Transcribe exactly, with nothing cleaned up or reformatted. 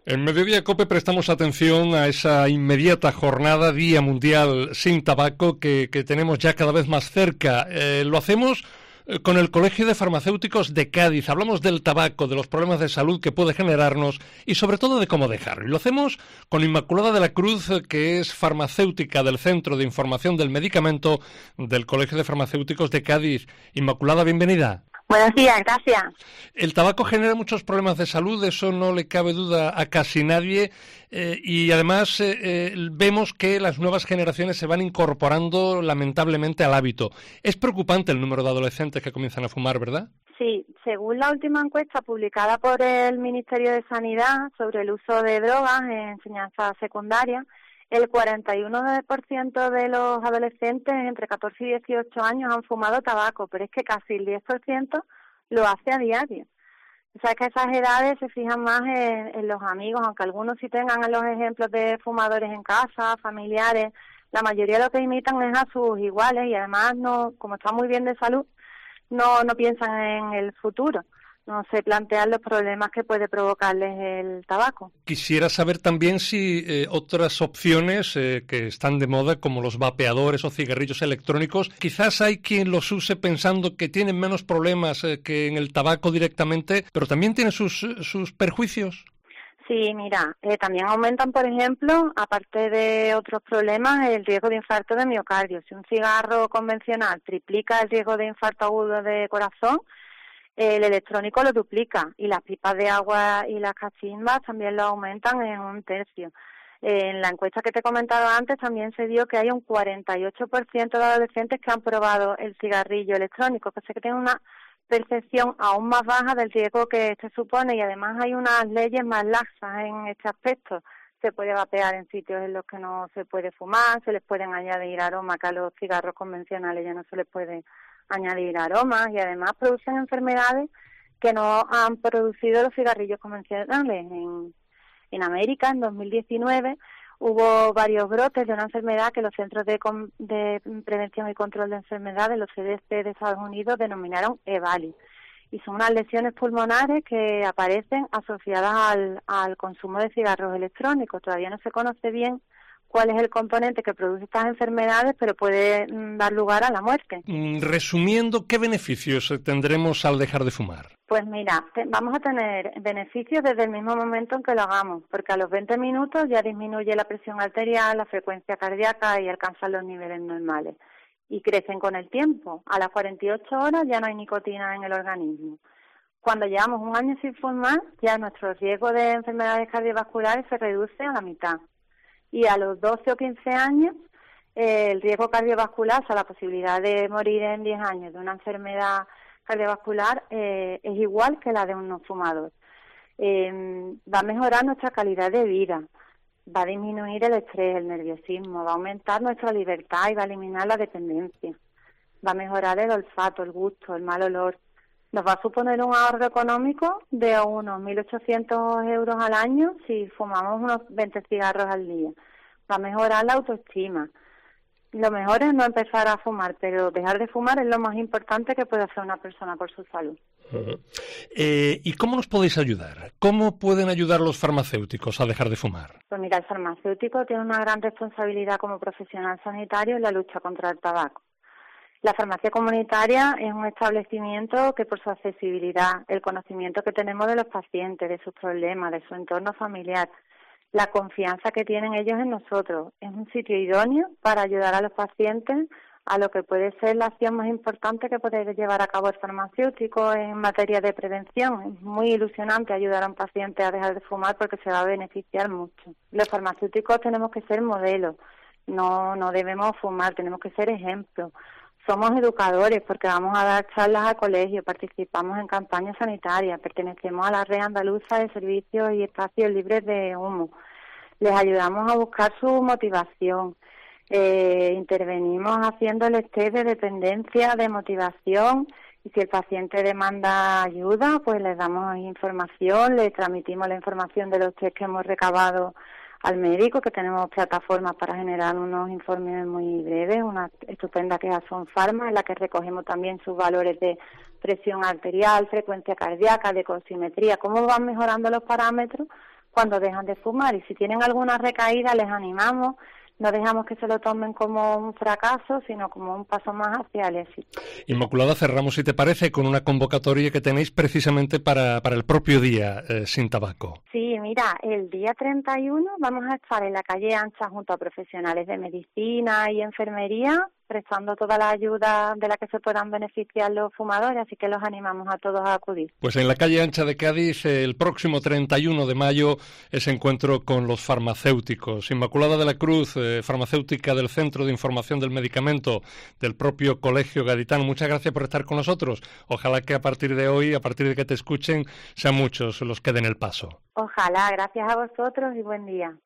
En Mediodía COPE prestamos atención a esa inmediata jornada Día Mundial Sin Tabaco que, que tenemos ya cada vez más cerca. Eh, lo hacemos eh, con el Colegio de Farmacéuticos de Cádiz. Hablamos del tabaco, de los problemas de salud que puede generarnos y sobre todo de cómo dejarlo. Y lo hacemos con Inmaculada de la Cruz, que es farmacéutica del Centro de Información del Medicamento del Colegio de Farmacéuticos de Cádiz. Inmaculada, bienvenida. Buenos días, gracias. El tabaco genera muchos problemas de salud, de eso no le cabe duda a casi nadie, eh, y además eh, eh, vemos que las nuevas generaciones se van incorporando lamentablemente al hábito. Es preocupante el número de adolescentes que comienzan a fumar, ¿verdad? Sí, según la última encuesta publicada por el Ministerio de Sanidad sobre el uso de drogas en enseñanza secundaria, el cuarenta y uno por ciento de los adolescentes entre catorce y dieciocho años han fumado tabaco, pero es que casi el diez por ciento lo hace a diario. O sea, que esas edades se fijan más en, en los amigos, aunque algunos sí tengan los ejemplos de fumadores en casa, familiares, la mayoría lo que imitan es a sus iguales y además, no, como están muy bien de salud, no, no piensan en el futuro. No se plantean los problemas que puede provocarles el tabaco. Quisiera saber también si eh, otras opciones eh, que están de moda, como los vapeadores o cigarrillos electrónicos, quizás hay quien los use pensando que tienen menos problemas eh, que en el tabaco directamente, pero también tienen sus, sus perjuicios. Sí, mira, eh, también aumentan, por ejemplo, aparte de otros problemas, el riesgo de infarto de miocardio. Si un cigarro convencional triplica el riesgo de infarto agudo de corazón, el electrónico lo duplica y las pipas de agua y las cachimbas también lo aumentan en un tercio. En la encuesta que te he comentado antes también se dio que hay un cuarenta y ocho por ciento de adolescentes que han probado el cigarrillo electrónico, que sé que tiene una percepción aún más baja del riesgo que este supone y además hay unas leyes más laxas en este aspecto. Se puede vapear en sitios en los que no se puede fumar, se les pueden añadir aromas que a los cigarros convencionales ya no se les puede añadir aromas y además producen enfermedades que no han producido los cigarrillos convencionales. En, en América, en dos mil diecinueve, hubo varios brotes de una enfermedad que los Centros de, de Prevención y Control de Enfermedades, los C D C de Estados Unidos, denominaron EVALI. Y son unas lesiones pulmonares que aparecen asociadas al, al consumo de cigarros electrónicos. Todavía no se conoce bien cuál es el componente que produce estas enfermedades, pero puede mm, dar lugar a la muerte. Resumiendo, ¿qué beneficios tendremos al dejar de fumar? Pues mira, te, vamos a tener beneficios desde el mismo momento en que lo hagamos, porque a los veinte minutos ya disminuye la presión arterial, la frecuencia cardíaca y alcanzan los niveles normales. Y crecen con el tiempo. A las cuarenta y ocho horas ya no hay nicotina en el organismo. Cuando llevamos un año sin fumar, ya nuestro riesgo de enfermedades cardiovasculares se reduce a la mitad. Y a los doce o quince años, eh, el riesgo cardiovascular, o sea, la posibilidad de morir en diez años de una enfermedad cardiovascular eh, es igual que la de un no fumador. Eh, va a mejorar nuestra calidad de vida, va a disminuir el estrés, el nerviosismo, va a aumentar nuestra libertad y va a eliminar la dependencia. Va a mejorar el olfato, el gusto, el mal olor. Nos va a suponer un ahorro económico de unos mil ochocientos euros al año si fumamos unos veinte cigarros al día. Va a mejorar la autoestima. Lo mejor es no empezar a fumar, pero dejar de fumar es lo más importante que puede hacer una persona por su salud. Uh-huh. Eh, ¿Y cómo nos podéis ayudar? ¿Cómo pueden ayudar los farmacéuticos a dejar de fumar? Pues mira, el farmacéutico tiene una gran responsabilidad como profesional sanitario en la lucha contra el tabaco. La farmacia comunitaria es un establecimiento que por su accesibilidad, el conocimiento que tenemos de los pacientes, de sus problemas, de su entorno familiar, la confianza que tienen ellos en nosotros, es un sitio idóneo para ayudar a los pacientes a lo que puede ser la acción más importante que puede llevar a cabo el farmacéutico en materia de prevención. Es muy ilusionante ayudar a un paciente a dejar de fumar porque se va a beneficiar mucho. Los farmacéuticos tenemos que ser modelos, no, no debemos fumar, tenemos que ser ejemplos. Somos educadores porque vamos a dar charlas a colegios, participamos en campañas sanitarias, pertenecemos a la red andaluza de servicios y espacios libres de humo. Les ayudamos a buscar su motivación. Eh, intervenimos haciéndoles test de dependencia, de motivación, y si el paciente demanda ayuda, pues les damos información, le transmitimos la información de los test que hemos recabado al médico, que tenemos plataformas para generar unos informes muy breves, una estupenda que es Son Pharma, en la que recogemos también sus valores de presión arterial, frecuencia cardíaca, de dosimetría, cómo van mejorando los parámetros cuando dejan de fumar. Y si tienen alguna recaída, les animamos. No dejamos que se lo tomen como un fracaso, sino como un paso más hacia el éxito. Inmaculada, cerramos, si te parece, con una convocatoria que tenéis precisamente para, para el propio día eh, sin tabaco. Sí, mira, el día treinta y uno vamos a estar en la calle Ancha junto a profesionales de medicina y enfermería, prestando toda la ayuda de la que se puedan beneficiar los fumadores, así que los animamos a todos a acudir. Pues en la calle Ancha de Cádiz, el próximo treinta y uno de mayo, ese encuentro con los farmacéuticos. Inmaculada de la Cruz, eh, farmacéutica del Centro de Información del Medicamento del propio Colegio Gaditano, muchas gracias por estar con nosotros. Ojalá que a partir de hoy, a partir de que te escuchen, sean muchos los que den el paso. Ojalá, gracias a vosotros y buen día.